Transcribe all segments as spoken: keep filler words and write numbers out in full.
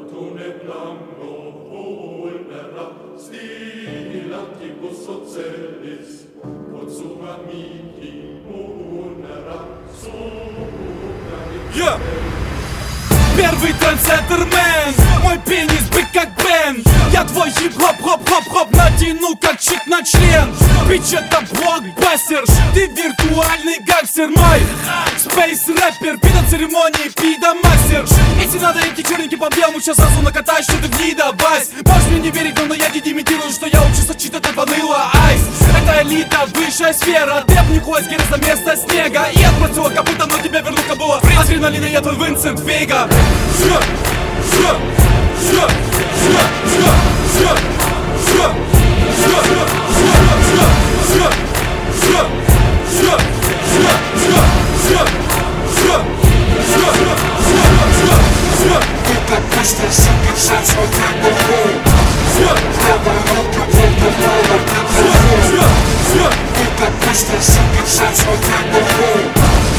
tu ne plango vulnera, stilantibus ocellis, quod sum amici munera, yeah. Первый трансцентермен, мой пенис бык как Бен. Я твой хип-хоп-хоп-хоп-хоп натяну как чик на член. Бич, это блокбастер, ты виртуальный гангстер. Мой спейс рэпер, пида церемонии, пида мастер. Если надо идти черненький по белому, сейчас сразу накатаешь, что ты гнида, Вась. Можешь мне не верить, но я не имитирую, что я учусь читать от ванила айс. Это элита, высшая сфера, ты обнюхалась герза место снега. И отбросила копыта, но тебя верну кобыла. Адреналина, я твой Винсент Вега. Жрёт, жрёт, жрёт, жрёт, жрёт, жрёт, жрёт, жрёт, жрёт, жрёт, жрёт, жрёт, жрёт, жрёт, жрёт, жрёт. Ты так быстро сопишься, что ты бухой. Ты так быстро сопишься, что ты бухой.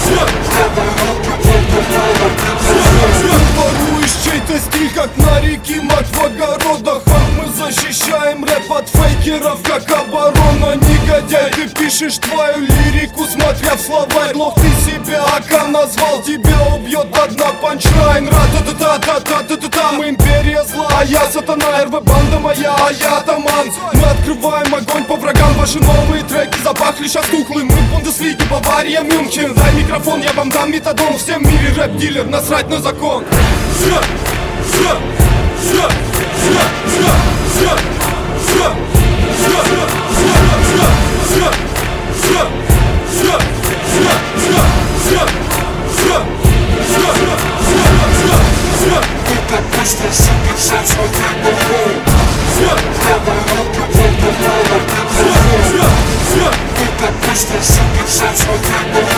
Воруешь чей-то стиль, как на Рикимат в огородах. А мы защищаем рэп от фейкеров, как оборона. Негодяй, ты пишешь твою лирику, смотря в словарь. Лох, ты себя Ака назвал, тебя убьет одна панчлайн. Ра-та-та-та-та-та-та-та. Мы империя зла, а я сатана, эр вэ банда моя, а я атаман. Мы открываем огонь по врагам, ваши новые треки запахли сейчас тухлым. Мы в Бундеслиге, Бавария, Мюнхен. Дай микрофон, я вам дам метадон. В всем мире рэп-дилер, насрать на закон. Жрёт, жрёт, жрёт, жрёт, жрёт, жрёт, жрёт, жрёт, жрёт, жрёт, жрёт, жрёт, жрёт, жрёт, жрёт, жрёт. Ты так быстро сопишься, что ты бухой. Ты так быстро сопишься, что ты бухой.